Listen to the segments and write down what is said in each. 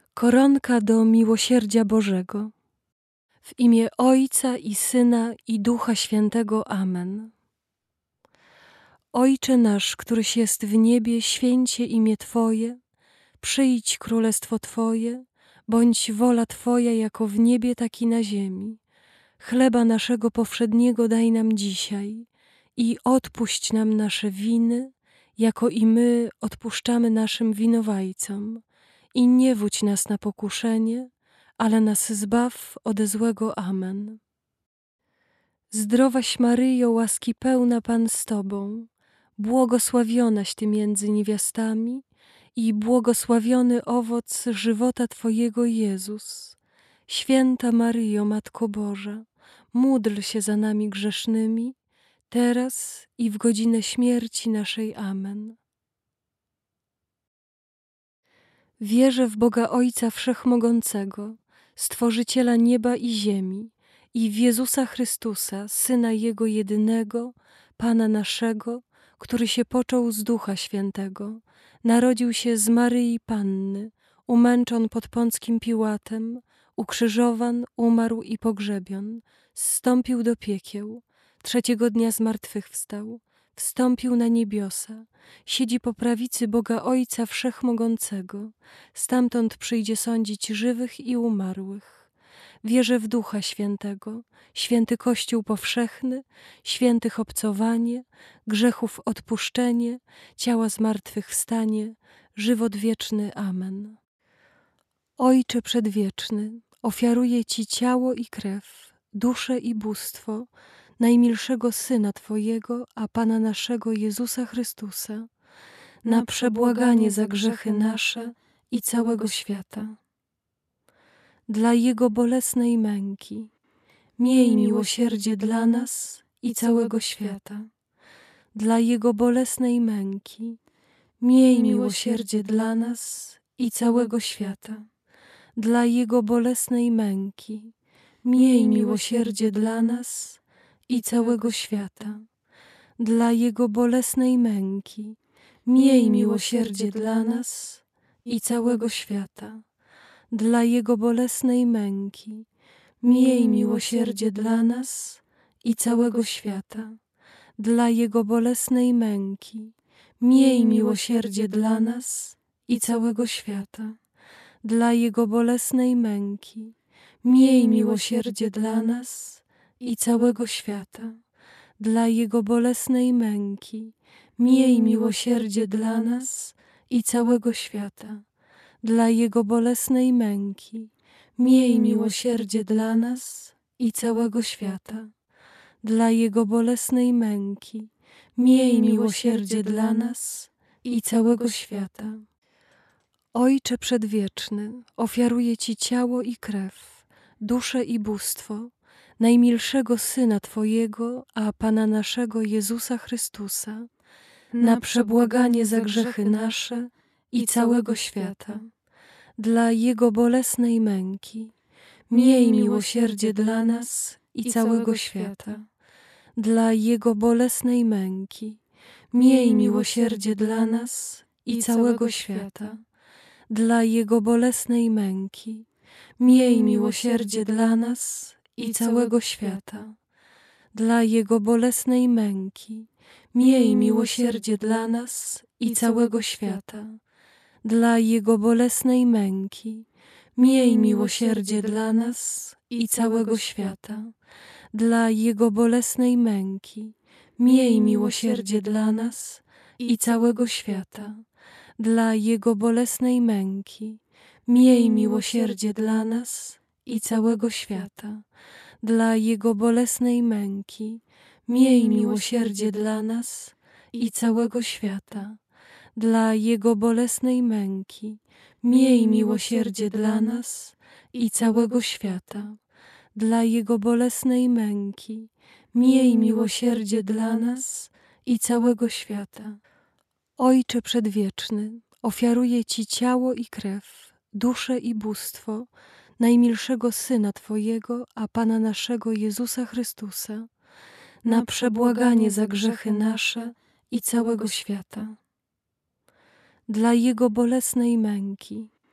Koronka do miłosierdzia Bożego. W imię Ojca i Syna i Ducha Świętego. Amen. Ojcze nasz, któryś jest w niebie, święć się imię Twoje. Przyjdź królestwo Twoje, bądź wola Twoja jako w niebie, tak i na ziemi. Chleba naszego powszedniego daj nam dzisiaj i odpuść nam nasze winy, jako i my odpuszczamy naszym winowajcom. I nie wódź nas na pokuszenie, ale nas zbaw ode złego. Amen. Zdrowaś Maryjo, łaski pełna, Pan z Tobą, błogosławionaś Ty między niewiastami i błogosławiony owoc żywota Twojego, Jezus. Święta Maryjo, Matko Boża, módl się za nami grzesznymi, teraz i w godzinę śmierci naszej. Amen. Wierzę w Boga Ojca Wszechmogącego, Stworzyciela nieba i ziemi, i w Jezusa Chrystusa, Syna Jego jedynego, Pana naszego, który się począł z Ducha Świętego, narodził się z Maryi Panny, umęczon pod Pąckim Piłatem, ukrzyżowan, umarł i pogrzebion, zstąpił do piekieł, trzeciego dnia zmartwychwstał, wstąpił na niebiosa, siedzi po prawicy Boga Ojca Wszechmogącego, stamtąd przyjdzie sądzić żywych i umarłych. Wierzę w Ducha Świętego, święty Kościół powszechny, świętych obcowanie, grzechów odpuszczenie, ciała zmartwychwstanie, żywot wieczny. Amen. Ojcze Przedwieczny, ofiaruję Ci ciało i krew, duszę i bóstwo najmilszego Syna Twojego, a Pana naszego Jezusa Chrystusa, na przebłaganie za grzechy nasze i całego świata. Dla Jego bolesnej męki miej miłosierdzie dla nas i całego świata. Dla Jego bolesnej męki miej miłosierdzie dla nas i całego świata. Dla Jego bolesnej męki miej miłosierdzie dla nas i całego świata. Dla Jego bolesnej męki miej miłosierdzie dla nas i całego świata. Dla Jego bolesnej męki miej miłosierdzie dla nas i całego świata. Dla Jego bolesnej męki miej miłosierdzie dla nas i całego świata. Dla Jego bolesnej męki miej miłosierdzie dla nas i całego świata. Dla Jego bolesnej męki miej miłosierdzie dla nas i całego świata. Dla Jego bolesnej męki miej miłosierdzie dla nas i całego świata. Dla Jego bolesnej męki miej miłosierdzie dla nas i całego świata. Ojcze Przedwieczny, ofiaruję Ci ciało i krew, duszę i bóstwo najmilszego Syna Twojego, a Pana naszego Jezusa Chrystusa, na przebłaganie za grzechy nasze i całego świata. Dla Jego bolesnej męki miej miłosierdzie dla nas i całego świata. Dla Jego bolesnej męki miej miłosierdzie dla nas i całego świata. Dla Jego bolesnej męki miej miłosierdzie dla nas i całego świata. Dla Jego bolesnej męki miej miłosierdzie dla nas i całego świata. Dla Jego bolesnej męki miej miłosierdzie dla nas i całego świata. Dla Jego bolesnej męki miej miłosierdzie dla nas i całego świata. Dla Jego bolesnej męki miej miłosierdzie dla nas i całego świata. Dla Jego bolesnej męki miej miłosierdzie dla nas i całego świata. Dla Jego bolesnej męki miej miłosierdzie dla nas i całego świata. Dla Jego bolesnej męki miej miłosierdzie dla nas i całego świata. Ojcze Przedwieczny, ofiaruję Ci ciało i krew, duszę i bóstwo najmilszego Syna Twojego, a Pana naszego Jezusa Chrystusa, na przebłaganie za grzechy nasze i całego świata. Dla Jego bolesnej męki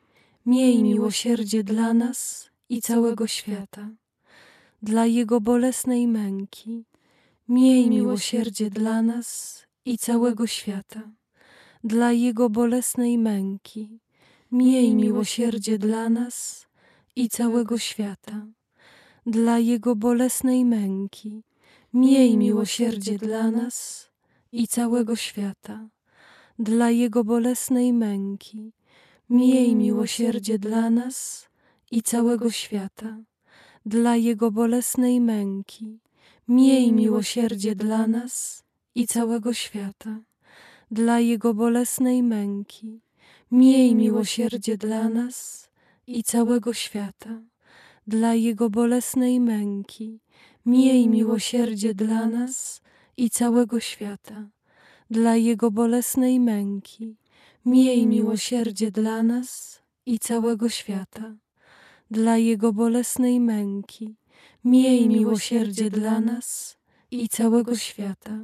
miej miłosierdzie dla nas i całego świata. Dla Jego bolesnej męki, miej miłosierdzie dla nas i całego świata. Dla Jego bolesnej męki, miej miłosierdzie dla nas i całego świata. Dla Jego bolesnej męki, miej miłosierdzie dla nas i całego świata. Dla Jego bolesnej męki, miej miłosierdzie dla nas i całego świata. Dla Jego bolesnej męki, miej miłosierdzie dla nas i całego świata. Dla Jego bolesnej męki, miej miłosierdzie dla nas i całego świata. Dla Jego bolesnej męki, miej miłosierdzie dla nas i całego świata. Dla Jego bolesnej męki, miej miłosierdzie dla nas i całego świata. Dla Jego bolesnej męki, miej miłosierdzie dla nas i całego świata.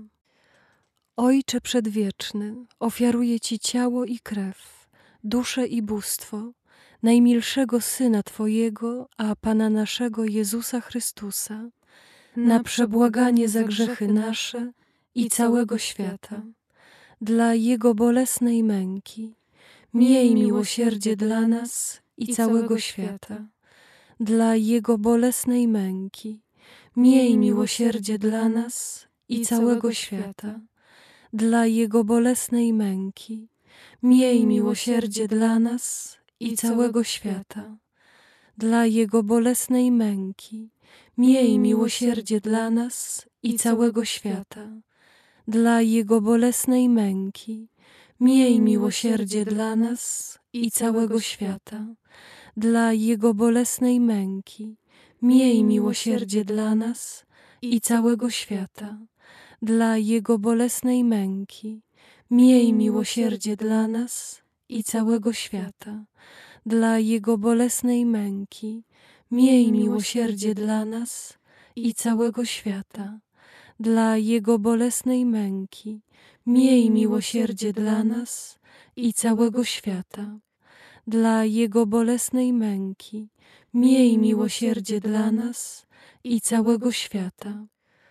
Ojcze Przedwieczny, ofiaruję Ci ciało i krew, duszę i bóstwo najmilszego Syna Twojego, a Pana naszego Jezusa Chrystusa, na przebłaganie za grzechy nasze i całego świata. Dla Jego bolesnej męki, miej miłosierdzie dla nas i całego świata. Dla Jego bolesnej męki, miej miłosierdzie dla nas i całego świata. Dla Jego bolesnej męki, miej miłosierdzie dla nas i całego świata. Dla Jego bolesnej męki, miej miłosierdzie dla nas i całego świata. Dla Jego bolesnej męki, miej miłosierdzie dla nas i całego świata. Dla Jego bolesnej męki, miej miłosierdzie dla nas i całego świata. Dla Jego bolesnej męki, miej miłosierdzie dla nas i całego świata. Dla Jego bolesnej męki, miej miłosierdzie dla nas i całego świata. Dla Jego bolesnej męki, miej miłosierdzie dla nas i całego świata. Dla Jego bolesnej męki, miej miłosierdzie dla nas i całego świata.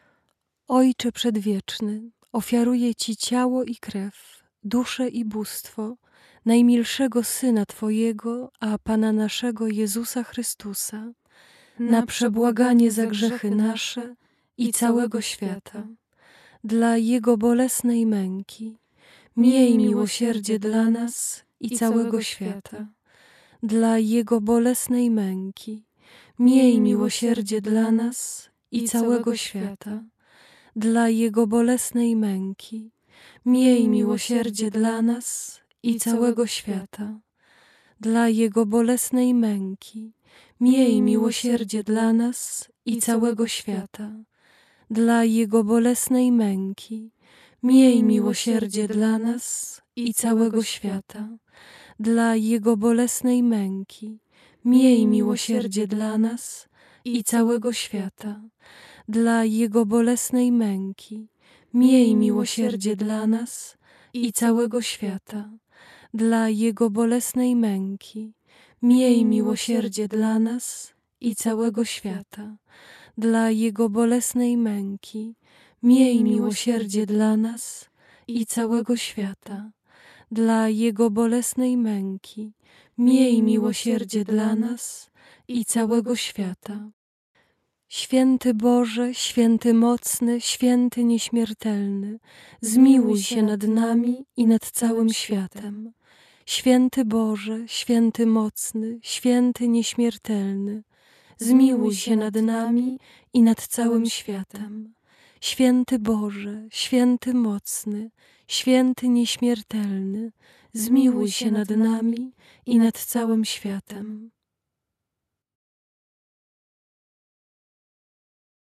Ojcze Przedwieczny, ofiaruję Ci ciało i krew, duszę i bóstwo najmilszego Syna Twojego, a Pana naszego Jezusa Chrystusa, na przebłaganie za grzechy nasze i całego świata. Dla Jego bolesnej męki, miej miłosierdzie dla nas i całego świata. Dla Jego bolesnej męki, miej miłosierdzie dla nas i całego świata. Dla Jego bolesnej męki, miej miłosierdzie dla nas i całego świata. Dla Jego bolesnej męki, miej miłosierdzie dla nas i całego świata. Dla Jego bolesnej męki, miej miłosierdzie dla nas i całego świata. Dla Jego bolesnej męki, miej miłosierdzie dla nas i całego świata. Dla Jego bolesnej męki, miej miłosierdzie dla nas i całego świata. Dla Jego bolesnej męki, miej miłosierdzie dla nas i całego świata. Dla Jego bolesnej męki, miej miłosierdzie dla nas i całego świata. Dla Jego bolesnej męki, miej miłosierdzie dla nas i całego świata. Święty Boże, święty mocny, święty nieśmiertelny, zmiłuj się nad nami i nad całym światem. Święty Boże, święty mocny, święty nieśmiertelny, zmiłuj się nad nami i nad całym światem. Święty Boże, święty mocny, święty nieśmiertelny, zmiłuj się nad nami i nad całym światem.